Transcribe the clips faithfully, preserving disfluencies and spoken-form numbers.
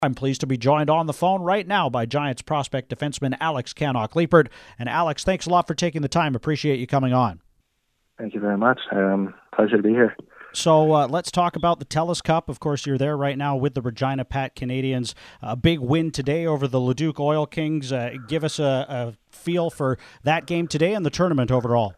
I'm pleased to be joined on the phone right now by Giants prospect defenseman Alex Kannok-Leipert. And Alex, thanks a lot for taking the time. Appreciate you coming on. Thank you very much. Um, pleasure to be here. So uh, let's talk about the TELUS Cup. Of course, you're there right now with the Regina Pat Canadians. A big win today over the Leduc Oil Kings. Uh, give us a, a feel for that game today and the tournament overall.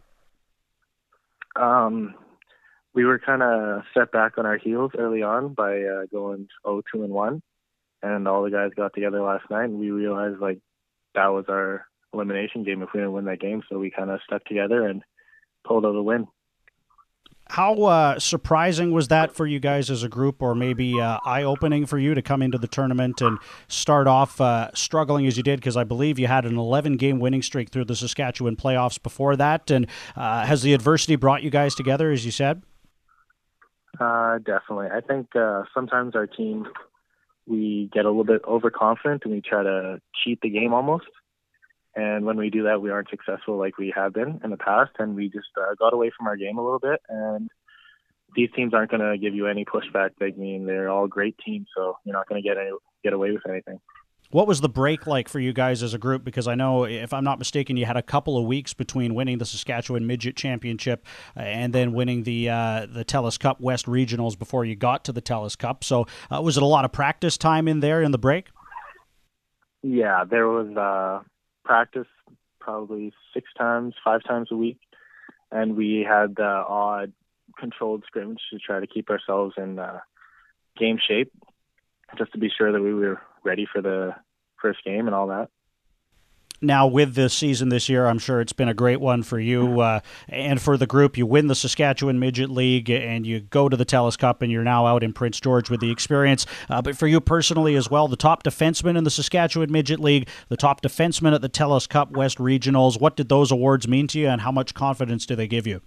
Um, we were kind of set back on our heels early on by uh, going oh two and one. And all the guys got together last night, and we realized like that was our elimination game if we didn't win that game. So we kind of stuck together and pulled out a win. How uh, surprising was that for you guys as a group, or maybe uh, eye-opening for you to come into the tournament and start off uh, struggling as you did? Because I believe you had an eleven-game winning streak through the Saskatchewan playoffs before that. And uh, has the adversity brought you guys together, as you said? Uh, definitely. I think uh, sometimes our team, we get a little bit overconfident and we try to cheat the game almost. And when we do that, we aren't successful like we have been in the past. And we just uh, got away from our game a little bit. And these teams aren't going to give you any pushback. I mean, they're all great teams, so you're not going to get any, get away with anything. What was the break like for you guys as a group? Because I know, if I'm not mistaken, you had a couple of weeks between winning the Saskatchewan Midget Championship and then winning the uh, the TELUS Cup West Regionals before you got to the TELUS Cup. So uh, was it a lot of practice time in there in the break? Yeah, there was uh, practice probably six times, five times a week. And we had the odd controlled scrimmage to try to keep ourselves in uh, game shape, just to be sure that we were ready for the first game and all that. Now, with this season this year, I'm sure it's been a great one for you uh, and for the group. You win the Saskatchewan Midget League and you go to the TELUS Cup, and you're now out in Prince George with the experience. Uh, but for you personally as well, the top defenseman in the Saskatchewan Midget League, the top defenseman at the TELUS Cup West Regionals, what did those awards mean to you, and how much confidence do they give you?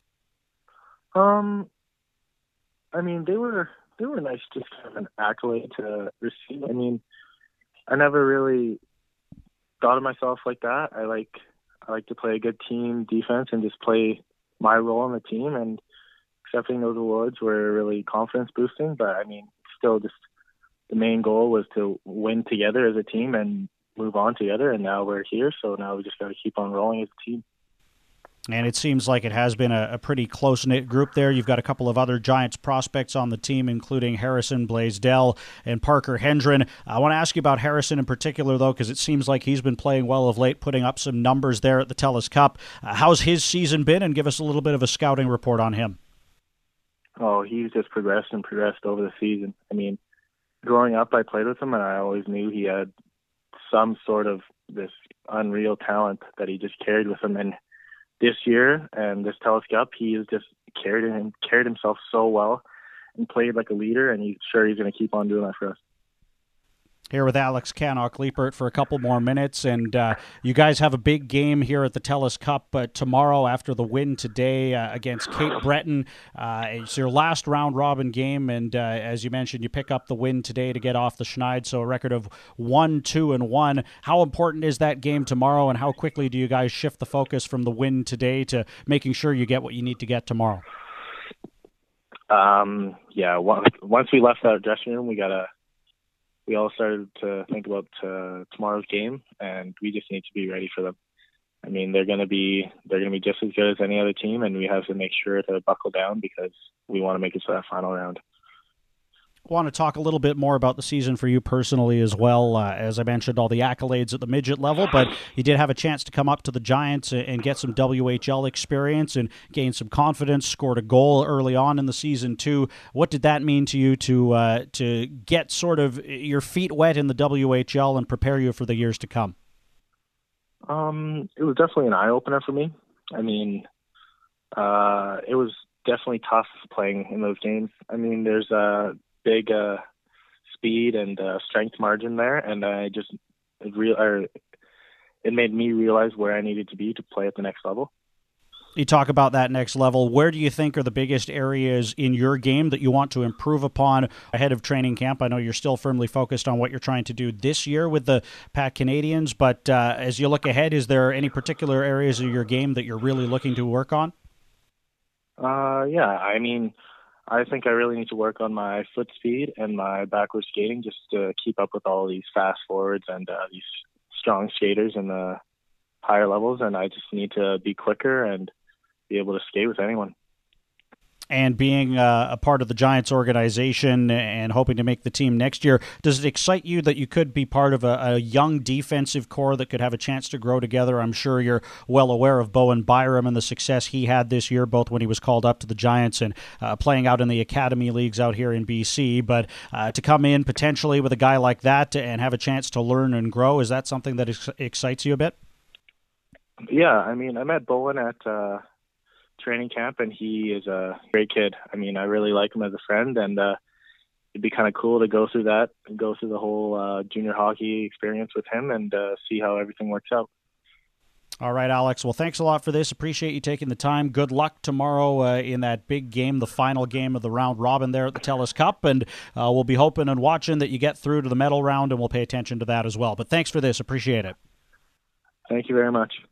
Um, I mean, they were they were nice, just kind of an accolade to receive. I mean, I never really thought of myself like that. I like I like to play a good team defense and just play my role on the team. And accepting those awards were really confidence boosting. But I mean, still, just the main goal was to win together as a team and move on together. And now we're here, so now we just got to keep on rolling as a team. And it seems like it has been a, a pretty close-knit group there. You've got a couple of other Giants prospects on the team, including Harrison Blaisdell and Parker Hendren. I want to ask you about Harrison in particular, though, because it seems like he's been playing well of late, putting up some numbers there at the TELUS Cup. Uh, how's his season been? And give us a little bit of a scouting report on him. Oh, he's just progressed and progressed over the season. I mean, growing up, I played with him, and I always knew he had some sort of this unreal talent that he just carried with him. And this year and this TELUS Cup, he has just carried him, carried himself so well and played like a leader, and he's sure he's going to keep on doing that for us. Here with Alex Kannok-Leipert for a couple more minutes, and uh, you guys have a big game here at the TELUS Cup uh, tomorrow after the win today uh, against Cape Breton. Uh, it's your last round-robin game, and uh, as you mentioned, you pick up the win today to get off the schneid, so a record of one, two, and one. How important is that game tomorrow, and how quickly do you guys shift the focus from the win today to making sure you get what you need to get tomorrow? Um, yeah, once we left that dressing room, we got to we all started to think about uh, tomorrow's game, and we just need to be ready for them. I mean, they're going to be they're going to be just as good as any other team, and we have to make sure to buckle down because we want to make it to that final round. I want to talk a little bit more about the season for you personally as well. Uh, as I mentioned, all the accolades at the midget level, but you did have a chance to come up to the Giants and get some W H L experience and gain some confidence, scored a goal early on in the season too. What did that mean to you to uh, to get sort of your feet wet in the W H L and prepare you for the years to come? Um, it was definitely an eye-opener for me. I mean, uh, it was definitely tough playing in those games. I mean, there's a big uh, speed and uh, strength margin there, and I just it, real, or it made me realize where I needed to be to play at the next level. You talk about that next level. Where do you think are the biggest areas in your game that you want to improve upon ahead of training camp? I know you're still firmly focused on what you're trying to do this year with the Pat Canadians, but uh, as you look ahead, is there any particular areas of your game that you're really looking to work on? Uh, yeah, I mean, I think I really need to work on my foot speed and my backward skating just to keep up with all these fast forwards and uh, these strong skaters in the higher levels. And I just need to be quicker and be able to skate with anyone. And being uh, a part of the Giants organization and hoping to make the team next year, does it excite you that you could be part of a, a young defensive core that could have a chance to grow together? I'm sure you're well aware of Bowen Byram and the success he had this year, both when he was called up to the Giants and uh, playing out in the academy leagues out here in B C. But uh, to come in potentially with a guy like that and have a chance to learn and grow, is that something that ex- excites you a bit? Yeah, I mean, I met Bowen at uh, training camp, and he is a great kid. I mean, I really like him as a friend, and uh, it'd be kind of cool to go through that and go through the whole uh, junior hockey experience with him and uh, see how everything works out. All right, Alex. Well, thanks a lot for this. Appreciate you taking the time. Good luck tomorrow uh, in that big game, the final game of the round robin there at the TELUS Cup, and uh, we'll be hoping and watching that you get through to the medal round, and we'll pay attention to that as well. But thanks for this. Appreciate it. Thank you very much.